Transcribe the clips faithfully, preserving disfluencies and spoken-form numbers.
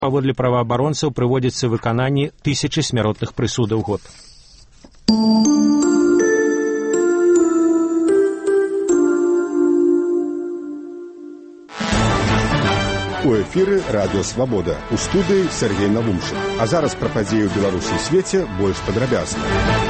Паводле праваабаронцаў прыводзіцца выкананне тысячы смяротных прысудаў год. У эфіры радыё «Свабода». У студыі Сергей Навумчык. А зараз пра падзеі ў Беларусі і свеце больш падрабязна.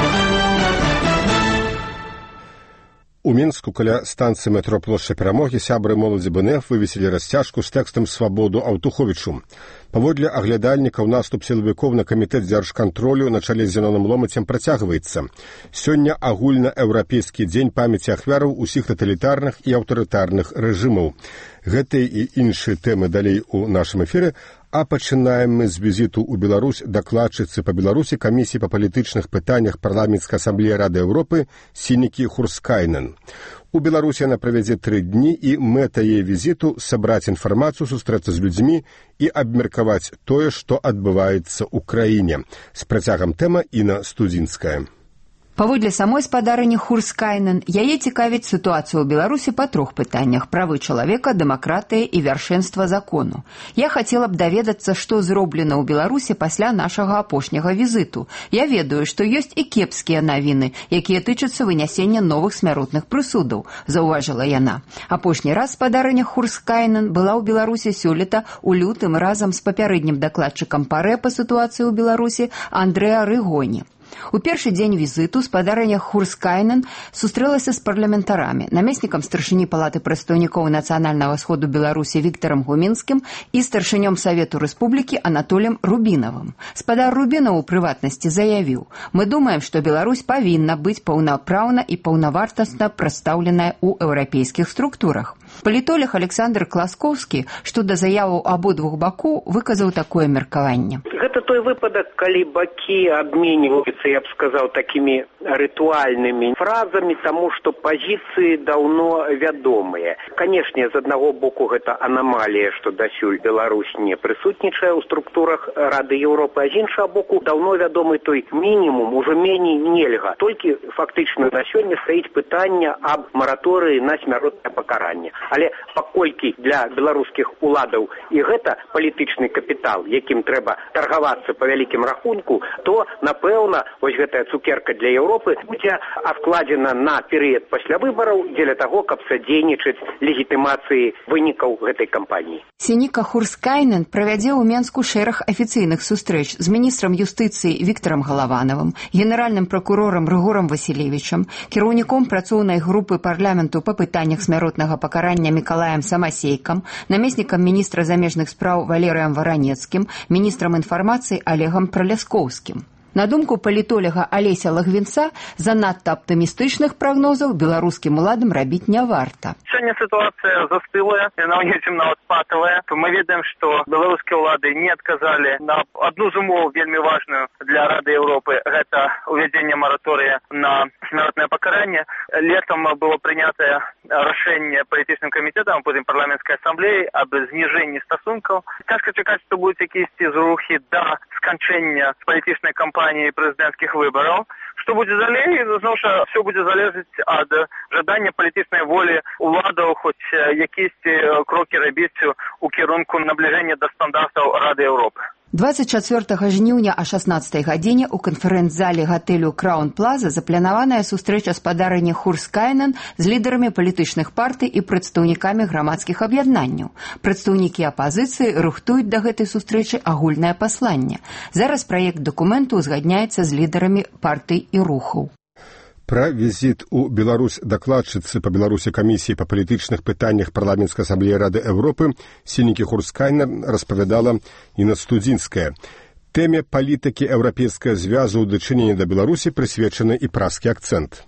У Мінску каля станцыі метро плошча Перамогі сябры моладзі БНФ вывесілі расцяжку з тэкстам «Свабоду» Аўтуховічу. Паводле аглядальнікаў наступ сілавікоў на камітэт дзяржкантролю на чале з Зеноным Ломацем працягваецца. Сёння агульнаеўрапейскі дзень памяці ахвяраў усіх таталітарных і аўтарытарных рэжымаў. Гэтыя і іншыя тэмы далей у нашым эфіры, а пачынаем мы з візіту ў Беларусь дакладчыцы па Беларусі камісіі па палітычных пытаннях парламенцкай асамблеі Рады Еўропы Сінікі Хурскайнен. У Беларусі яна правядзе тры дні, і мэта яе візіту сабраць інфармацыю, сустрэцца з людзьмі і абмеркаваць тое, што адбываецца ў краіне. З працягам тэма Інна Студзінская. Паводле самой спадарыні Хурскайнен, яе цікавіць сітуацыю ў Беларусі па трох пытаннях: правы чалавека, дэмакратыя і вяршэнства закону. Я хацела б даведацца, што зроблена ў Беларусі пасля нашага апошняга візіту. Я ведаю, што ёсць і кепскія навіны, якія тычацца вынясення новых смяротных прысудаў, заўважыла яна. Апошні раз спадарыня Хурскайнен была ў Беларусі сёлета ў лютым разам з папярэднім дакладчыкам ПАРЭ па сітуацыі ў Беларусі Андрэа Рыгоні. У першы дзень візіту спадарыня Хурскайнен сустрэлася з парламентарамі, намеснікам старшыні палаты прадстаўнікоў Нацыянальнага сходу Беларусі Віктарам Гумінскім і старшынём Савету Рэспублікі Анатолем Рубінавым. Спадар Рубінаў у прыватнасці заявіў: «Мы думаем, што Беларусь павінна быць паўнапраўна і паўнавартасна прадстаўленая ў еўрапейскіх структурах». Палітолог Александр Класкоўскі, што да заяваў абодвух бакоў, выказаў такое меркаванне. Гэта той выпадак, калі бакі абменьваюцца, я б сказаў, такімі рытуальнымі фразамі, таму што пазіцыі даўно вядомыя. Канешне, з аднаго боку гэта анамалія, што дасюль Беларусь не прысутнічае ў структурах Рады Еўропы, а з іншага боку даўно вядомы той мінімум, ужо меней нельга. Толькі фактычна на сёння стаіць пытанне аб мараторыі на смяротнае пакаранне. Але паколькі для беларускіх уладаў і гэта палітычны капітал, якім трэба таргавацца па вялікім рахунку, то, напэўна, вось гэтая цукерка для Еўропы будзе адкладзена на перыяд пасля выбараў дзеля таго, каб садзейнічаць легітымацыі вынікаў гэтай кампаніі. Сініка Хурскайнен правядзе ў Менску шэраг афіцыйных сустрэч з міністрам юстыцыі Віктарам Галаванавым, генеральным пракурорам Рыгорам Васілевічам, кіраўніком працоўнай групы парламенту па пытаннях смяротнага пакарання Мікалаем Самасейкам, намеснікам міністра замежных спраў Валерыем Варанецкім, міністрам інфармацыі Олегам Праляскоўскім. На думку палітолага Алеся Лагвінца, занадта аптымістычных прагнозаў беларускім уладам рабіць не варта. Сёння ситуация застылая, яна ў нечым нават патавая. Мы ведаем, што беларускія ўлады не адказалі на адну з умоў вельмі важную для Рады Еўропы. Гэта увядзенне мараторыя на смяротнае пакаранне. Летом было прынятае рашэнне палітычным камітэтам, потым парламенцкай асамблеі аб зніжэнні стасункаў. Цяжка чакаць, што будуць якісьці зрухі да сканчэння палітычнай кампаніі прэзідэнцкіх выбараў. Што будзе далей, зноў жа, все будзе залежаць ад жадання палітычнай волі уладаў хоць якісьці крокі рабіць у кірунку набліжэння да стандартаў Рады Еўропы. дваццаць чацвёртага жніўня а шаснаццатай гадзіне ў канферэнц-зале гатэлю Краун Плаза запланаваная сустрэча спадарыні Хурскайнен з лідарамі палітычных партый і прадстаўнікамі грамадскіх аб'яднанняў. Прадстаўнікі апазіцыі рыхтуюць да гэтай сустрэчы агульнае пасланне. Зараз праект дакументу узгадняецца з лідарамі партый і рухаў. Пра візіт у Беларусь дакладчыцы па Беларусі камісіі па палітычных пытаннях парламенцкай асамблеі Рады Еўропы Сінікі Хурскайнен распавядала Інна Студзінская. Тэме палітыкі еўрапейскага звязу ў дачыненні да Беларусі прысвечаны і празкі акцэнт.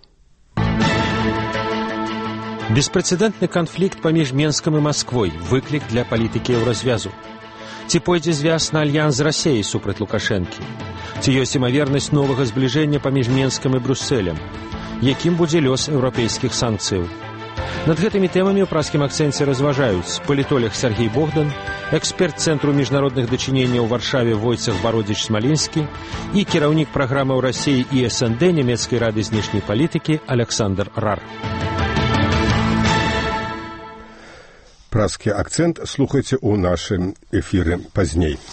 Беспрэцэдэнтны канфлікт паміж Менскам і Масквой – выклік для палітыкі еўразвязу. Ці пойдзе звяз на альянс з Расеяй супраць Лукашэнкі? Ці ёсць імавернасць новага збліжэння паміж Менскам і Брюссэлем? Якім будзе лёс еўрапейскіх санкцыяў? Над гэтымі тэмамі ў празкім акцэнце разважаюць палітолог Сергей Богдан, эксперт Цэнтру міжнародных дачыненняў у Варшаве Войцах Бародзіч-Смалінскі і кіраўнік праграмаў Расеі і эс эн дэ Нямецкай рады знешняй палітыкі Александр Рар. Празкі акцэнт слухайце ў нашым эфіры пазней.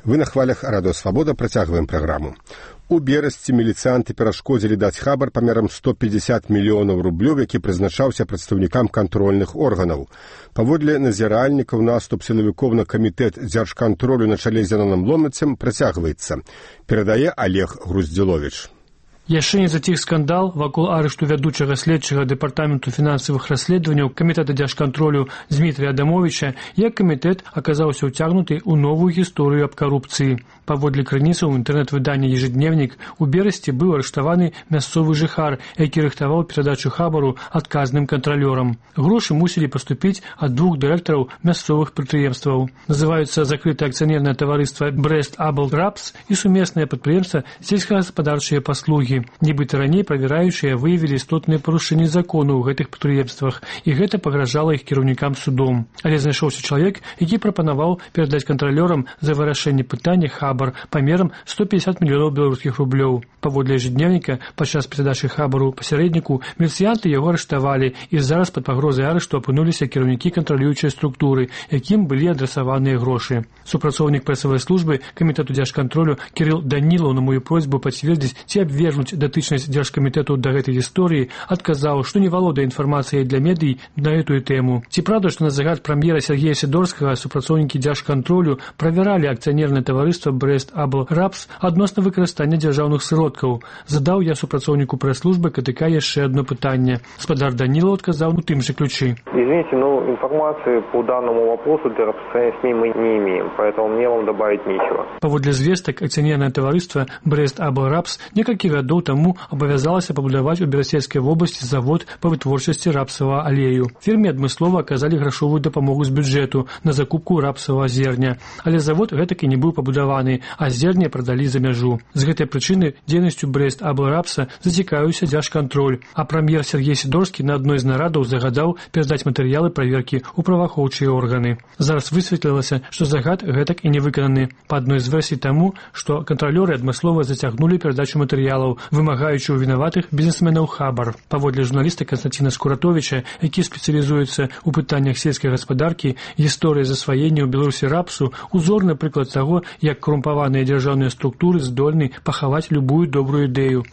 Вы на хвалях радыё Свабода, працягваем праграму. У берасці міліцыянты перашкодзілі даць хабар памерам сто пятьдесят мільёнаў рублёў, які прызначаўся прадстаўнікам кантрольных органаў. Паводле назіральнікаў, наступ сілавікоў на камітэт дзяржкантролю на чале з Яноном Ломнацем працягваецца. Перадае Олег Груздзіловіч. Яшчэ не заціх скандал вакол арышту вядучага следчага дэпартаменту фінансавых расследаванняў камітэта дзяржкантролю Дмітрія Адамовича, як камітэт аказаўся ўцягнуты ў новую гісторыю аб карупцыі. Паводле крыніцаў інтэрнэт-выдання «Ежедневнік» у берасці быў арыштаваны мясцовы жыхар, які рыхтаваў перадачу хабару адказным кантралёрам. Грошы мусілі паступіць ад двух дырэктараў мясцовых прадпрыемстваў. Называюцца закрытае акцыянернае таварыства «Брест Абл Рапс» і сумеснае прадпрыемства «Сельскагаспадарчыя паслугі». Нібыта раней правяраючыя выявілі істотныя парушэнні закону ў гэтых прадпрыемствах, і гэта пагражала іх кіраўнікам судом. Але знайшоўся чалавек, які прапанаваў перадаць кантралёрам за вырашэнне пытання хабар памерам сто пятьдесят мільёнаў беларускіх рублёў. Паводле «Ежедневніка», падчас перадачы хабару пасярэдніку міліцыянты яго арыштавалі, і зараз пад пагрозай арышту апынуліся кіраўнікі кантралюючай структуры, якім былі адрасаваныя грошы. Супрацоўнік прэсавай службы камітэту дзяржкантролю Кірыл Данілаў на мою просьбу пацвердзіць ці абвергнуць датычнасць дзяржкамітэту да гэтай гісторыі адказаў, што не валодае інфармацыяй для медый на гэтую тэму. Ці праўда, што на загад прэм'ера Сергея Сідорскага супрацоўнікі дзяржкантролю правяралі акцыянернае таварыства «Брест Абл Рапс» адносна выкарыстання дзяржаўных сродкаў? Задаў я супрацоўніку прэс-службы КТК яшчэ одно пытанне. Спадар Данілаў адказаў у тым же ключы. Извините, но информации по данному вопросу для распространения СМИ мы не имеем, поэтому мне вам добавить нечего. Паводле звестак, акцыянернае таварыства «Брест Абл Рапс» некалькі гадоў таму абавязалася пабудаваць у Берасцейскай вобласці завод па вытворчасці рапсавага алею. Фірме адмыслова аказалі грашовую дапамогу з бюджэту на закупку рапсавага зерня, але завод гэтак і не быў пабудаваны, а зерне прадалі за мяжу. З гэтай прычыны дзейнасцю «Брест Абл Рапса» зацікавіўся дзяржкантроль, а прэм'ер Сергей Сідорскі на адной з нарадаў загадаў перадаць матэрыялы праверкі ў праваахоўчыя органы. Зараз высветлілася, што загад гэтак і не выкананы. Па адной з версій таму, што кантралёры адмыслова зацягнулі перадачу матэрыялаў, вымагаючы ў вінаватых бізнесменаў хабар. Паводле журналіста Константина Скуратовича, які спецыялізуецца ў пытаннях сельскай гаспадаркі, гісторыя засваення ў Беларусі рапсу узорны прыклад таго, як корумпаваныя дзяржаўныя структуры здольны пахаваць любую добрую ідэю.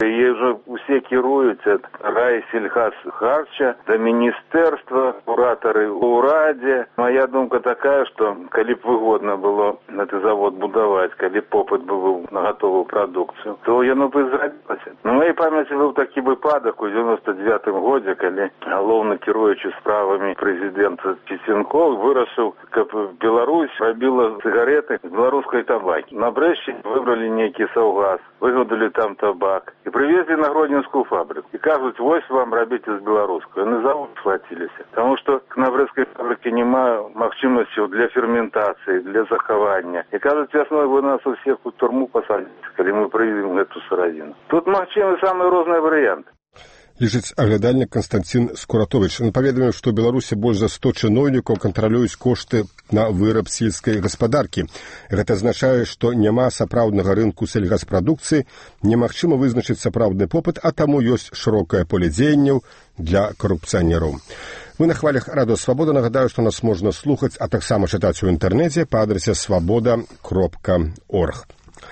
Усе кіруюць ад райсельхазхарча да міністэрства, куратары ў урадзе. Моя думка такая, што калі б выгодна было гэты завод будаваць, калі попыт бы быў на гатовую прадукцыю, то яно бы зрабілася. На моей памяці быў такі выпадак у девяносто девятым годзе, калі галоўны кіруючы справамі прэзідэнт Цісенков вырашыў, каб Беларусь рабіла цыгареты з беларускай табакі. На Брэшце выбралі нейкі саўгас, выгадалі там табак і прывезлі на Гродненскую фабрику. И кажуть, вось вам робите з беларускую. Они завод схватились. Потому что на Брестской фабрике нема магчимости для ферментации, для захования. И кажуть, весной вы нас у всех в турму посадите, когда мы проявим эту сыровину. Тут магчимы самые разные варианты. Лежыць аглядальнік Константин Скуратович. Он паведаміў, што ў Беларусі больш за сто чыноўнікаў кантралююць кошты на выраб сельскай гаспадаркі. Гэта азначае, што няма сапраўднага рынку сельгаспрадукцыі, немагчыма вызначыць сапраўдны попыт, а таму ёсць шырокае поле дзеянняў для карупцыянераў. Вы на хвалях радыё Свабода. Нагадаю, што нас можна слухаць, а таксама чытаць у інтэрнэце па адрасе свабода кропка орг.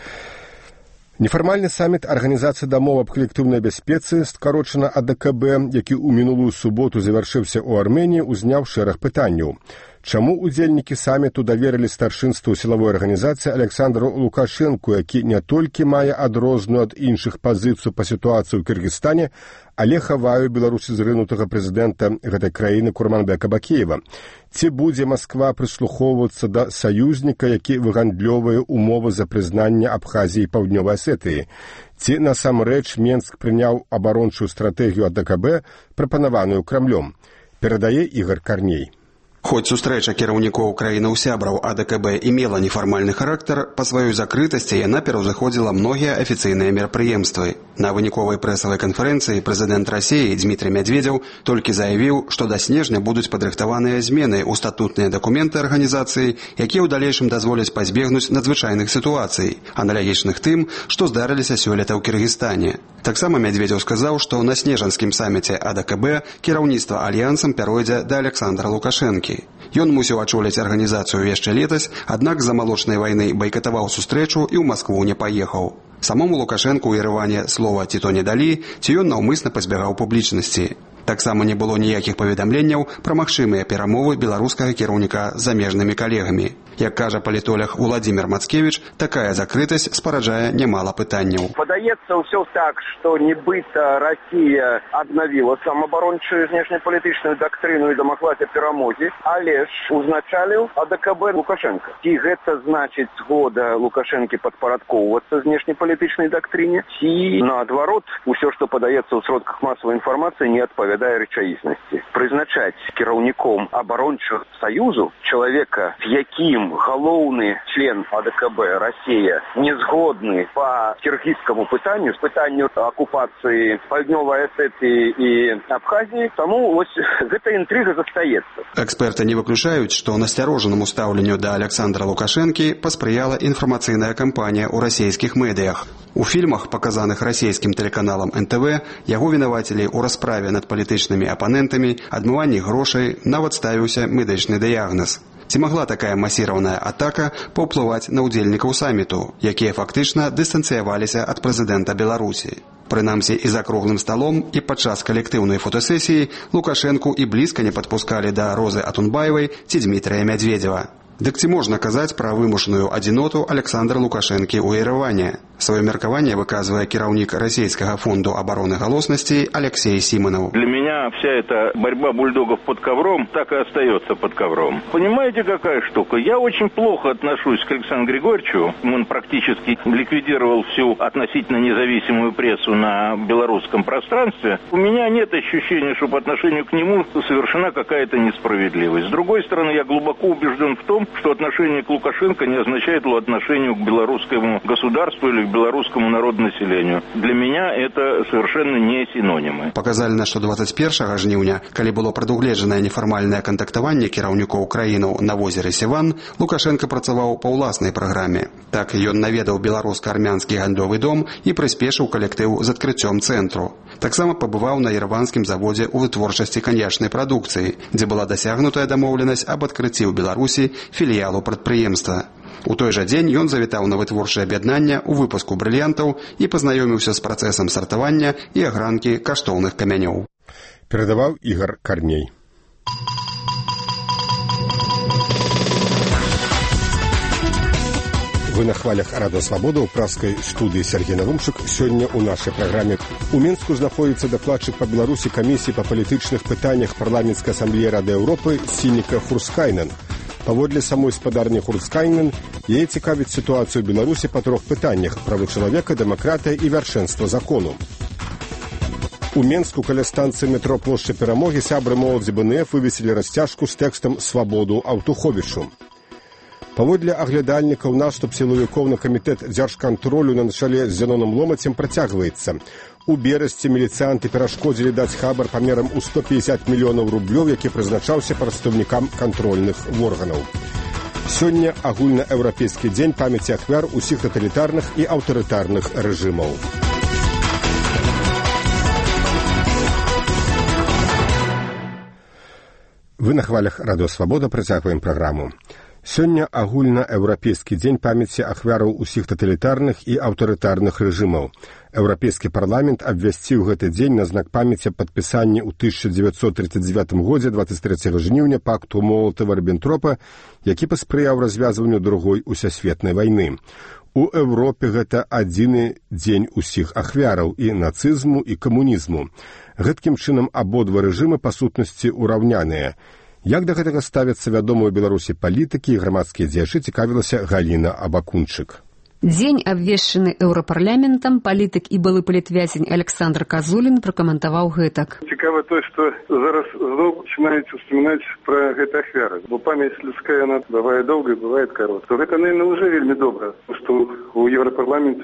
Нефармальны саміт Арганізацыі дамоў аб калектыўнай бяспецы, скарочана А Д К Б, які ў мінулую суботу завяршыўся ў Арменіі, узняў шэраг пытанняў. Чаму удзельнікі саміту даверылі старшынству сілавой арганізацыі Александру Лукашэнку, які не толькі мае адрозную ад іншых пазіцыю па сітуацыі ў Кыргызстане, але хаваю Беларусі зрынутага прэзідэнта гэтай краіны Курманбека Бакеева. Ці будзе Масква прыслухоўвацца да саюзніка, які выгандлёвае умовы за прызнанне Абхазіі і Паўднёвай Асетыі? Ці насамрэч Менск прыняў абарончую стратэгію А Д К Б, прапанаваную Крамлём? Перадае Ігор Карней. Хоць сустрэча кіраўнікоў краінаў-сябраў А Д К Б і мела нефармальны характар, па сваёй закрытасці яна пераўзыходзіла многія афіцыйныя мерапрыемствы. На выніковай прэсавай канферэнцыі прэзідэнт Расіі Дмітрий Медведзеў толькі заявіў, што да снежня будуць падрыхтаваныя змены ў статутныя дакументы арганізацыі, якія ў далейшым дазволяць пазбегнуць надзвычайных сітуацый, аналагічных тым, што здарыліся сёлета ў Кыргызстане. Таксама Медведзеў сказаў, што на снежанскім саміце А Д К Б кіраўніцтва альянсам пяройдзе да Александра Лукашэнкі. Ён мусіў ачоліць арганізацыю яшчэ летась, аднак з-за малочнай вайны байкатаваў сустрэчу і ў Маскву не паехаў. Самому Лукашэнку ў Ерэване слова ці то не далі, ці ён наўмысна пазбягаў публічнасці. Таксама не было ніякіх паведамленняў пра магчымыя перамовы беларускага кіраўніка з замежнымі калегамі. Як кажа палітолог Владзімір Мацкевіч, такая закрытасць спараджае нямала пытанняў. Падаецца ўсё так, што нібыта Расія аднавіла самаабарончую знешнепалітычную дактрыну і дамаглася перамогі, але ж узначаліў АДКБ Лукашенка. Ці гэта значыць згода Лукашэнкі падпарадкоўвацца знешнепалітычнай дактрыне, ці наадварот, усё, што падаецца ў сродках масавай інфармацыі, не адпавядае рэчаіснасці. Прызначаць кіраўніком абарончага саюзу чалавека, з якім галоўны член АДКБ Расія не згодны па кіргізскаму пытанню, з пытанню акупацыі Паўднёвай Асетыі і Абхазіі, таму вось гэта інтрыга застаецца. Эксперты не выключаюць, што насцярожанаму стаўленню да Александра Лукашэнкі паспрыяла інфармацыйная кампанія ў расійскіх медыях. У фільмах, паказаных расійскім тэлеканалам эн тэ вэ, яго вінавацілі ў расправе над палітычнымі апанентамі, адмыванні грошай, нават ставіўся медычны дыягназ. Ці магла такая масіраваная атака паўплываць на ўдзельнікаў саміту, якія фактычна дыстанцыяваліся ад прэзідэнта Беларусі? Прынамсі, і за круглым сталом, і падчас калектыўнай фотасесіі Лукашэнку і блізка не падпускалі да Розы Атунбаевай ці Дмітрыя Мядзведзева. Дык ці можна казаць пра вымушаную адзіноту Александра Лукашэнкі ў Ерэване? Свое меркаванне выказывае кіраўнік Российского фонду обороны галоснасці Алексей Симонов. Для меня вся эта борьба бульдогов под ковром так и остается под ковром. Понимаете, какая штука? Я очень плохо отношусь к Александру Григорьевичу. Он практически ликвидировал всю относительно независимую прессу на белорусском пространстве. У меня нет ощущения, что по отношению к нему совершена какая-то несправедливость. С другой стороны, я глубоко убежден в том, что отношение к Лукашенко не означает его отношению к белорусскому государству или к белорусскому народонаселению. Для меня это совершенно не синонимы. Паказальна, што двадцать першага жніўня, калі было прадугледжанае нефармальнае кантактаванне кіраўнікоў краінаў на возеры Севан, Лукашенко працаваў па ўласнай праграме. Так ён наведаў беларуска-армянскі гандлёвы дом і прыспешыў калектыў з адкрыццём цэнтру. Таксама пабываў на ерэванскім заводзе ў вытворчасці каньячнай прадукцыі, дзе была дасягнутая дамоўленасць аб адкрыцці ў Беларусі філіялу прадпрыемства. У той жа дзень ён завітаў на вытворчае аб'яднанне ў выпуску брыльянтаў і пазнаёміўся з працэсам сартавання і агранкі каштоўных камянёў. Перадаваў Ігор Карней. Вы на хвалях Радио Свобода ў праскай студыі Сергей Нарумчык. Сёння ў нашай праграме у Мінску знаходзіцца дакладчык па Беларусі камісіі па палітычных пытаннях парламенцкай асамблеі Рады Еўропы Сініка Хурскайнен. Паводле самой спадарні Хурскайнен, яе цікавіць сітуацыю ў Беларусі па трох пытаннях: правы чалавека, дэмакратыя і вяршэнства закону. У Менску каля станцыі метро плошча Перамогі сябры моладзі бэ эн эф вывесілі расцяжку з тэкстам «Свабоду Аўтуховічу». Паводле аглядальнікаў, наступ сілавікоў на камітэт дзяржкантролю на чале з Зяноном Ломацем працягваецца. У берасці міліцыянты перашкодзілі даць хабар памерам у сто пятьдесят мільёнаў рублёў, які прызначаўся прадстаўнікам кантрольных органаў. Сёння агульнаеўрапейскі дзень памяці ахвяр усіх таталітарных і аўтарытарных рэжымаў. Вы на хвалях Радио Свобода, працягваем праграму. Сёння агульнаеўрапейскі дзень памяці ахвяраў усіх таталітарных і аўтарытарных рэжымаў. Еўрапейскі парламент абвясціў гэты дзень на знак памяці падпісання ў тысяча дзевяцьсот тридцать девятым годзе двадцать трэцяга жніўня пакту Молатава-Ріббентропа, які паспрыяў развязванню другой усесветнай вайны. У Еўропе гэта адзіны дзень усіх ахвяраў і нацызму, і камунізму. Гэткім чынам абодва рэжымы па сутнасці ўраўняныя. Як да гэтага ставяцца вядомыя ў Беларусі палітыкі і грамадскія дзеячы, цікавілася Галіна Абакунчык. Дзень, абвешчаны еўрапарламентам, палітык і былы палітвязень Александр Казулін пракаментаваў гэтак. Цікава то, што зараз зноў пачынаюць успамінаць пра гэта ахвяры. Бо памяць людская, она бывае доўгай, бывае кароткай. Гэта, наверное, уже вельмі добра, што ў еўрапарламенце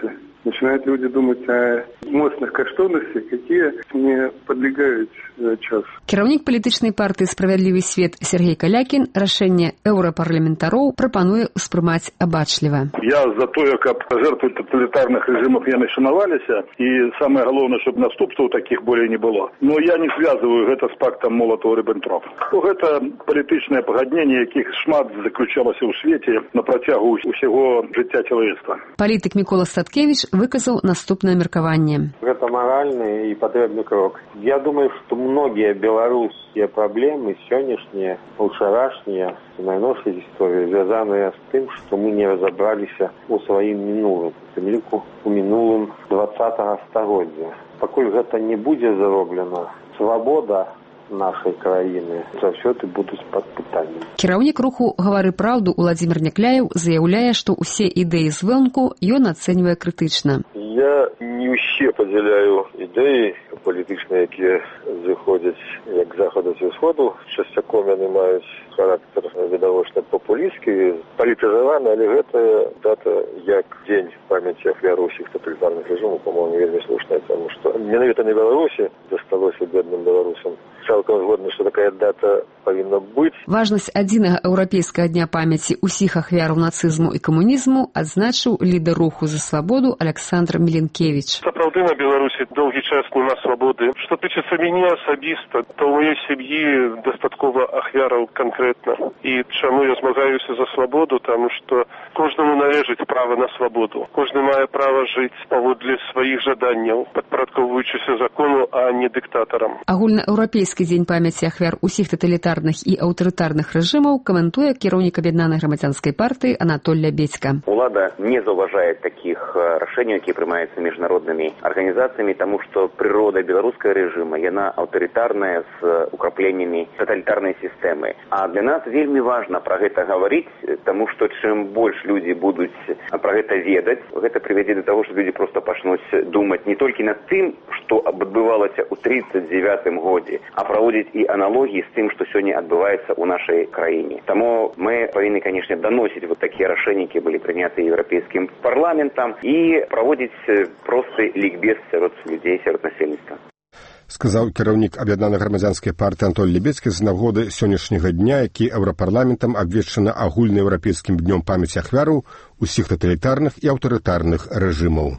начинают люди думать о мощных каштоўнасцях, якія не подлегают часу. Кіраўнік палітычнай партыі «Справядлівы свет» Сергей Калякін рашэнне еўрапарламентароў прапануе ўспрымаць абачліва. Я за тое, каб жертвы тоталітарных режимов яны шанаваліся, і самае галоўнае, щоб наступстваў таких болей не было. Но я не связываю гэта з пактам Молотова-Риббентропа. Гэта палітычнае пагадненне, якіх шмат заключалася ў свеце на працягу ўсяго жыцця чалавецтва. Палітык Мікола Статкевіч выказаў наступнае меркаванне. Гэта маральны і патрэбны крок. Я думаю, што многія беларускія праблемы сённяшнія, учарашнія, найновшай гісторыі звязаныя з тым, што мы не разабраліся ў сваім мінулым, у тым ліку у мінулым двадцатага стагоддзя. Пакуль гэта не будзе зроблена, свабода нашай краіны заўсёды будуць пад пытаннем. Кіраўнік руху «Гавары праўду» Уладзімір Някляеў заяўляе, што ўсе ідэі звонку ён ацэньвае крытычна. Я не ўсе падзяляю ідэі палітычныя, якія зыходзяць як з захаду ці ўсходу. Часцяком яны маюць характар відавочна папулісцкі, палітызаваны, але гэтая дата як дзень памяці ахвяр усіх тоталітарных рэжымаў, по-моему, вельмі слушная, тому што менавіта на Беларусі засталося бедным беларусам. Цалкам згодны, што такая дата павінна быць. Важнасць адзінага еўрапейскага дня памяці ўсіх ахвяраў нацызму і камунізму адзначыў лідар руху за свабоду Александр Міленкевіч. Сапраўды на Беларусі доўгі час няма свабоды. Што тычыцца мяне асабіста, то ў маёй сям'і дастаткова ахвяраў канкрэтна. І чаму я змагаюся за свабоду, таму што кожнаму належыць права на свабоду. Кожны мае права жыць паводле сваіх жаданняў, падпарадкоўваючыся закону, а не дыктатарам. Агульнаеўрапейскі дзень памяці ахвяр усіх таталітарных і аўтарытарных рэжымаў каментуе кіраўнік аб'яднанай грамадзянскай партыі Анатоль Лябедзька. Улада не заўважае такіх рашэнняў, якія прымаюцца міжнароднымі арганізацыямі, таму што прырода беларускага рэжыма, яна аўтарытарная з украпленнямі таталітарнай сістэмы. А для нас вельмі важна пра гэта гаварыць, таму што чым больш людзі будуць пра гэта ведаць, гэта прывядзе да таго, што людзі проста пачнуць думаць не толькі над тым, што адбывалася ў тридцать девятым годзе, а праводзіць і аналогіі з тым, што сёння адбываецца ў нашай краіне. Таму мы павінны, канешне, даносіць вот такія рашэнні, якія былі прыняты еўрапейскім парламентам, і праводзіць просты лікбез сярод людзей, сярод насельніцтва. Сказаў кіраўнік аб'яднанай грамадзянскай партыі Анатоль Лябедзькі з нагоды сённяшняга дня, які еўрапарламентам абвешчана агульнаеўрапейскім днём памяці ахвяраў усіх таталітарных і аўтарытарных рэжымаў.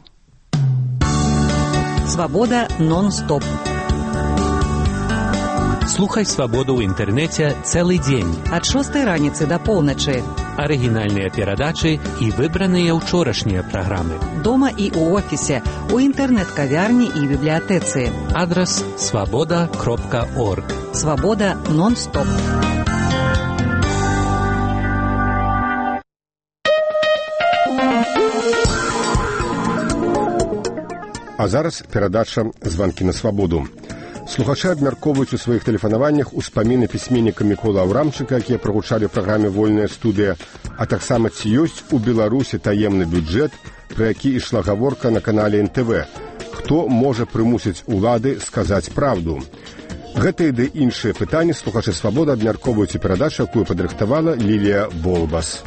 Свабода нон-стоп. Слухай «Свабоду» ў інтэрнэце цэлы дзень. Ад шостай раніцы да поўначы. Арыгінальныя перадачы і выбраныя ўчорашнія праграмы. Дома і ў офісе, у інтэрнэт-кавярні і бібліятэцы. Адрас свабода кропка орг. Свабода нон-стоп. А зараз перадача «Званкі на свабоду». Слухачы абмяркоўваюць у сваіх тэлефанаваннях успаміны пісьменніка Міколы Аўрамчыка, якія прагучалі ў праграме «Вольная студыя», а таксама ці ёсць у Беларусі таемны бюджэт, пра які ішла гаворка на канале эн тэ вэ. Хто можа прымусіць улады сказаць праўду? Гэтыя ды іншыя пытанні слухачы «Свабоды» абмяркоўваюць у перадачу, якую падрыхтавала Лілія Болбас.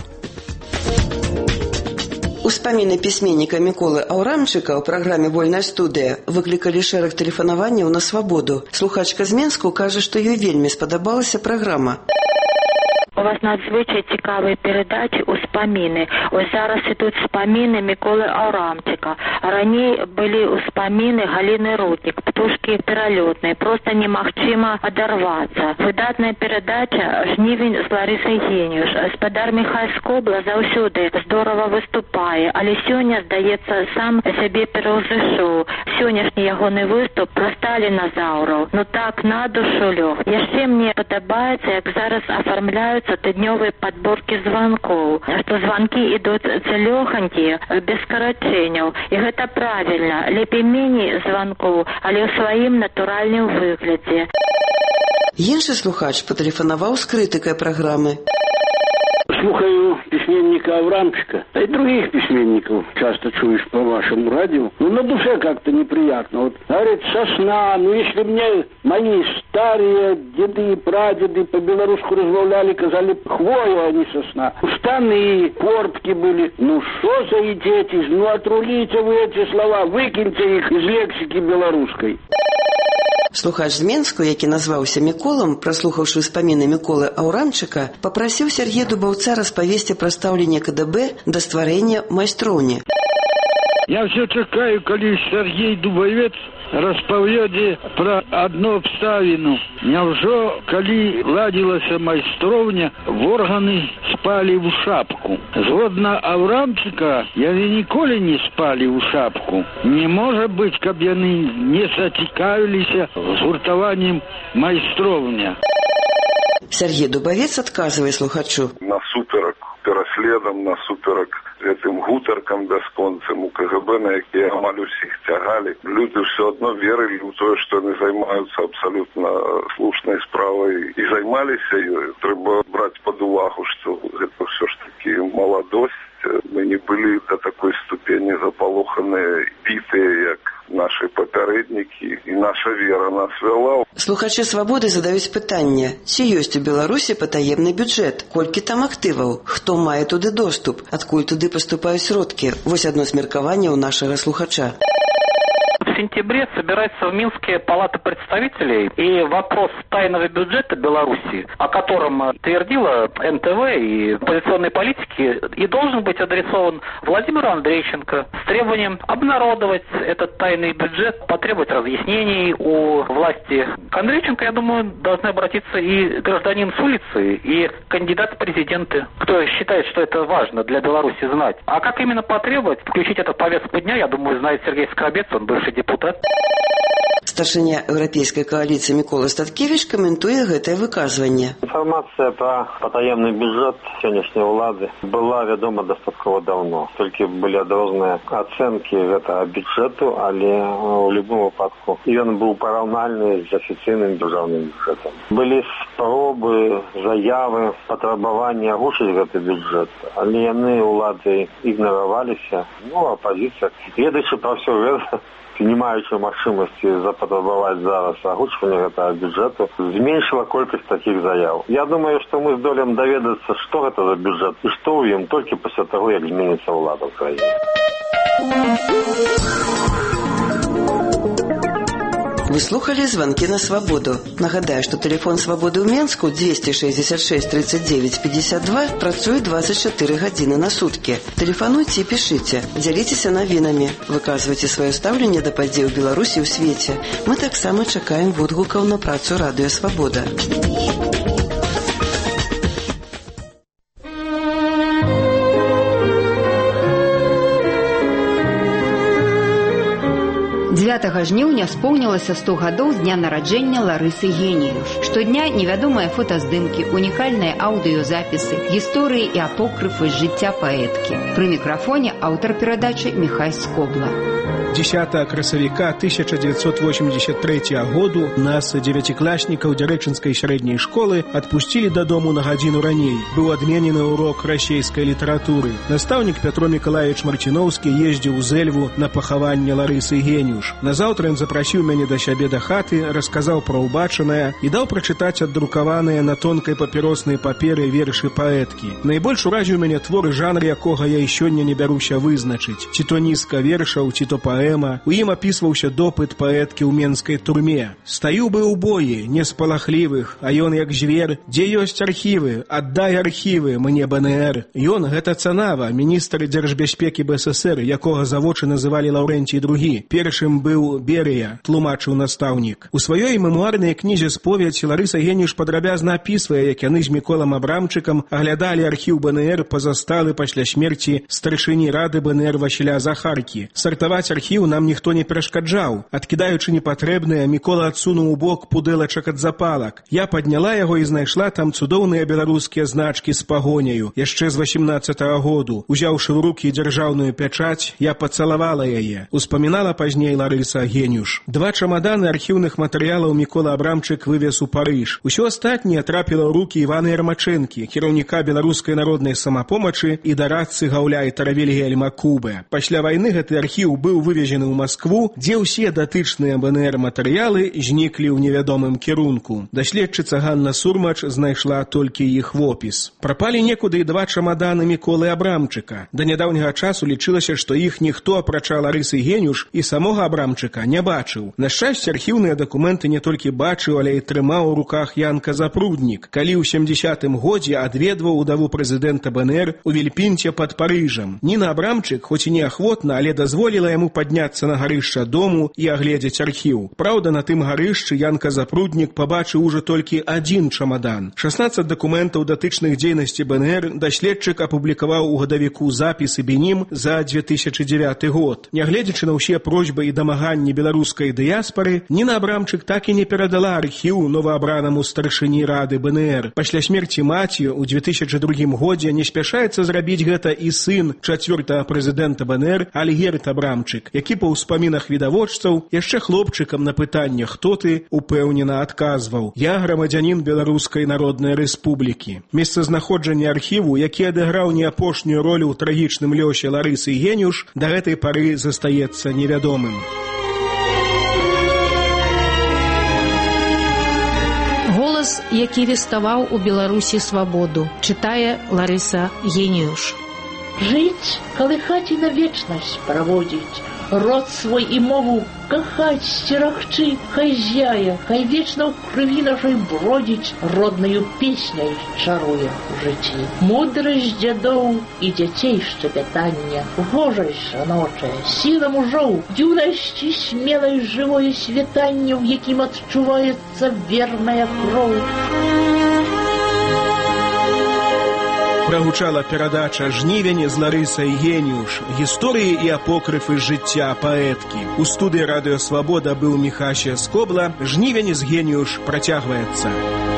Успаміны пісьменніка Міколы Аўрамчыка ў праграме «Вольная студыя» выклікалі шэраг тэлефанаванняў на свабоду. Слухачка з Менску кажа, што ёй вельмі спадабалася праграма. У вас надзвичай цікаві передачі «Успаміни». Ось зараз ідуть «Споміни» Миколи Аўрамчыка. Раней былі «Успаміни» Галины Рудник, «Птушки перелетные». Просто немагчыма оторваться. Выдатная передача «Жнівень» з Ларисой Геніюш. Спадар Михай Скобла заўсёды здорово выступае, але сёння, здаецца, сам сябе пераўзышоў. Сённяшні ягоны выступ про сталіназаўраў. Ну так на душу лёг. Яшчэ мне падабаецца, як зараз афармляюцца тыднёвыя падборкі званкоў, што званкі ідуць цэлёханькія, без скарачэнняў. І гэта правільна. Лепей меней званкоў, але ў сваім натуральным выглядзе. Іншы слухач патэлефанаваў з крытыкай праграмы. Слухаю письменника Аврамчика, да и других письменников часто чуешь по вашему радио, ну, на душе как-то неприятно. Вот, говорит, сосна, ну, если мне мои старые деды и прадеды по-белорусски размовляли, казали, хвоя, а не сосна. Штаны, портки были. Ну, что за идиотизм? Ну, отрулите вы эти слова, выкиньте их из лексики белорусской. Слухач з Менску, які назваўся Міколам, праслухаўшы ўспаміны Міколы Аўрамчыка, папрасіў Сергея Дубаўца распавесці пра стаўленне КДБ да стварэння майстроўні. Я все чекаю, коли Сергей Дубовец распаведзе про одну обставину. Няўжо, калі ладзілася майстроўня, ворганы спалі ў шапку. Згодна Аврамчика, яны ніколі не спалі ў шапку. Не можа быць, каб яны не зацікавіліся згуртаваннем майстроўня. Сергей Дубовец адказвае слухачу. Насуперак пераследам, насуперак гэтым гутаркам бясконцым у КГБ, на якія амаль усіх цягалі. Люди все одно верылі ў тое, што яны займаюцца абсалютна слушнай справай і займаліся ёю. Трэба браць пад увагу, што гэта все ж таки маладосць. Мы не былі да такой ступені запалоханыя, бітыя, як наши папярэднікі, і наша вера нас вяла. Слухачы «Свабоды» задаюць пытанне, ці ёсць у Беларусі патаемны бюджэт, колькі там актываў, хто мае туды доступ, адкуль туды паступаюць сродкі. Вось адно з меркаванняў нашага слухача. В сентябре собирается в Минске Палата представителей, и вопрос тайного бюджета Беларуси, о котором твердила эн тэ вэ и оппозиционные политики, и должен быть адресован Владимиру Андрейченко с требованием обнародовать этот тайный бюджет, потребовать разъяснений у власти. К Андрейченко, я думаю, должны обратиться и гражданин с улицы, и кандидат в президенты, кто считает, что это важно для Беларуси знать. А как именно потребовать, включить это в повестку дня, я думаю, знает Сергей Скрабец, он бывший депутат. Старшыня еўрапейскай коалиции Микола Статкевич комментуе гэтае выказванне. Информация про потаемный бюджет сегодняшней влады была ведома дастаткова давно. Только были адрозныя оценки этого бюджету, але в любом выпадку ён был параўнальны з афіцыйным дзяржаўным бюджетом. Были спробы, заявы, патрабаванні агучыць гэты бюджет, але яны улады ігнараваліся. Ну, оппозиция, ведаючы про все гэта, не маючи магчымасці запатрабаваць зараз агучвання гэтага бюджэту, зменшыла колькасць такіх заяў. Я думаю, што мы здолеем даведацца, што гэта за бюджэт і што ў ім толькі пасля таго, як зменіцца ўлада ў краіне. Вы слухали «Звонки на свободу». Нагадаю, что телефон «Свободы» ў Менску двести шестьдесят шесть тридцать девять пятьдесят два працуе двадцать четыре гадзіны на сутки. Телефонуйте и пишите. Дзяліцеся навінамі. Выказвайце сваё стаўленне да падзей у Беларусі і ў свеце. Мы таксама чакаем водгукаў на працу радыё «Свабода». дзевятага жніўня споўнілася сто гадоў з дня нараджэння Ларысы Геніюш. Штодня невядомыя фотаздымкі, унікальныя аўдыёзапісы, гісторыі і апокрыфы з жыцця паэткі. Пры мікрафоне аўтар перадачы Міхай Скобла. десятого красавіка тысяча девятьсот восемьдесят третьего году нас, девятикласснікаў Дзярэчынскай сярэдняй школы, адпусцілі дадому на гадзіну раней. Быў адменены урок расейскай літаратуры. Настаўнік Пятро Мікалаевич Марціноўскі ездзіў у Зэльву на пахаванне Ларысы Геніюш. Назаўтра ён запрасіў мяне да сябе да хаты, расказаў пра ўбачанае і даў прачытаць аддрукаваныя на тонкай папіроснай паперы вершы паэткі. Найбольш уразіў мяне творы, жанр якога я і сёння не бяруся вызначыць. Ці то нізка вершаў, ці то паэма. У ім апісваўся допыт паэткі ў менскай турме. Стаю бы ў боі, не спалахлівых, а ён як звер. Дзе ёсць архівы? Аддай архівы, мне бэ эн ер. Ён, гэта Цанава, міністр дзяржбяспекі бэ эс эс ер, якога за вочы называлі Лаўрэнцій другі. Першым быў Берыя, тлумачыў настаўнік. У сваёй мемуарнай кнізе «Споведь» Ларыса Геніюш падрабязна апісвае, як яны з Міколам Абрамчыкам аглядалі архіў бэ эн ер пазасталы пасля смерці старшыні рады бэ эн ер Васіля Захаркі. Сартаваць архіў нам ніхто не перашкаджаў. Адкідаючы непатрэбнае, Мікола адсунуў у бок пудэлачак ад запалак. Я падняла яго і знайшла там цудоўныя беларускія значкі з пагоняю, яшчэ з васемнаццатага году. Узяўшы ў рукі дзяржаўную пячаць, я пацалавала яе. Успамінала пазней Ларыса Геніюш. Два чамаданы архіўных матэрыялаў Мікола Абрамчык вывез у Парыж. Усё астатняе трапіла ў рукі Івана Ярмачэнкі, кіраўніка беларускай народнай самапомачы і дарадцы гаўляйтара Вільгельма Кубе. Пасля вайны гэты архіў быў вывезены ў Маскву, дзе ўсе датычныя бэ эн эр матэрыялы зніклі ў невядомым кірунку. Даследчыца Ганна Сурмач знайшла толькі іх вопіс. Прапалі некуды і два чамаданы Міколы Абрамчыка. Да нядаўняга часу лічылася, што іх ніхто, апрача Ларысы Генюш, і самога Абрамчыка не бачыў. На шчасце, архіўныя дакументы не толькі бачыў, але і трымаў у руках Янка Запруднік, калі ў сямдзесятым годзе адведваў удаву прэзідэнта бэ эн эр у Вільпінце пад Парыжам. Ніна Абрамчык, хоць і неахвотна, але дазволіла яму падняцца на гарышча дому і агледзець архіў. Праўда, на тым гарышчы Янка Запруднік пабачыў ужо толькі адзін чамадан. шаснаццаць дакументаў датычных дзейнасці бэ эн эр даследчык апублікаваў у гадавіку «Запісы Бенім» за две тысячы дзевяты год. Нягледзячы на ўсе просьбы і дамаганні беларускай дыяспары, Ніна Абрамчык так і не перадала архіў новаабранаму старшыні рады бэ эн эр. Пасля смерці маці ў две тысячы другім годзе не спяшаецца зрабіць гэта і сын чацвёртага прэзідэнта бэ эн эр Альгерд Абрамчык, які па ўспамінах відавочцаў яшчэ хлопчыкам на пытанне «Хто ты?» упэўнена адказваў: «Я грамадзянін Беларускай народнай рэспублікі». Месцазнаходжанне архіву, які адыграў не апошнюю ролю ў трагічным лёсе Ларысы Генюш, да гэтай пары застаецца невядомым. Голас, які веставаў у Беларусі свабоду, чытае Ларыса Генюш. Жыць, калыхаць і на вечнасць праводзіць, род свой і мову кахаць, сцерагчы, хай зяе, хай вечна ў крыві нашай бродзіць, роднаю песняй чаруе ў жыцці. Мудрасць дзядоў і дзяцей шчапятання, гожасць жаночая, сіла мужоў, юнасці смелай жывое світанне, у якім адчуваецца верная кроў. Прагучала перадача «Жнівень» з Ларысай Генюш. Гісторыі і апокрыфы жыцця паэткі. У студыі «Радыё Свабода» быў Міхася Скобла. «Жнівень» з Генюш працягваецца.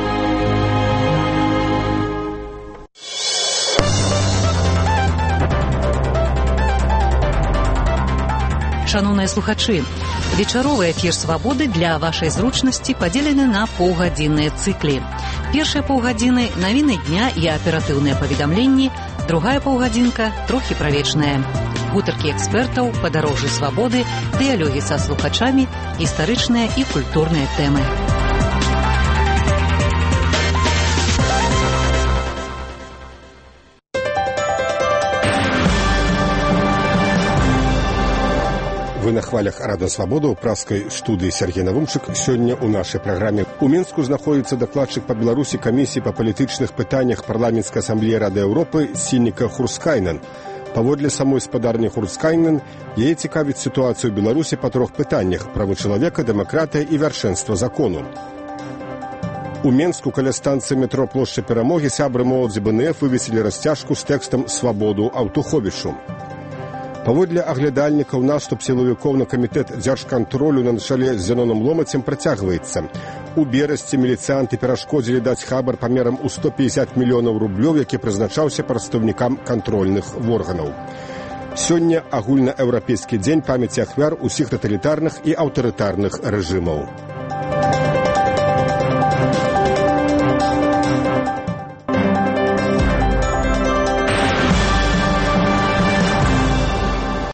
Шановныя слухачы, вечаровы эфір «Свабоды» для вашай зручнасці падзелены на паўгадзінныя цыклі. Першыя паўгадзіны – навіны дня і аператыўныя паведамленні, другая паўгадзінка – трохі пра вечнае. Гутаркі экспертаў, падарожжы свабоды, дыялогі са слухачамі, гістарычныя і культурныя тэмы. Вы на хвалях Радыё Свабода ў праскай студыі Сергей Навумчык. Сёння ў нашай праграме у Мінску знаходзіцца дакладчык па Беларусі камісіі па палітычных пытаннях парламенцкай асамблеі Рады Еўропы Сінніка Хурскайнен. Паводле самой спадарні Хурскайнен, яе цікавіць сітуацыю ў Беларусі па трох пытаннях: правы чалавека, дэмакратыя і вяршэнства закону. У Менску каля станцыі метро плошча Перамогі сябры моладзі бэ эн эф вывесілі расцяжку з тэкстам «Свабоду Аўтуховічу». Паводле аглядальнікаў, наступ сілавікоў на камітэт дзяржкантролю на чале з Зяноном Ломацем працягваецца. У берасці міліцыянты перашкодзілі даць хабар памерам у сто пятьдесят мільёнаў рублёў, які прызначаўся прадстаўнікам кантрольных органаў. Сёння агульнаеўрапейскі дзень памяці ахвяр усіх таталітарных і аўтарытарных рэжымаў.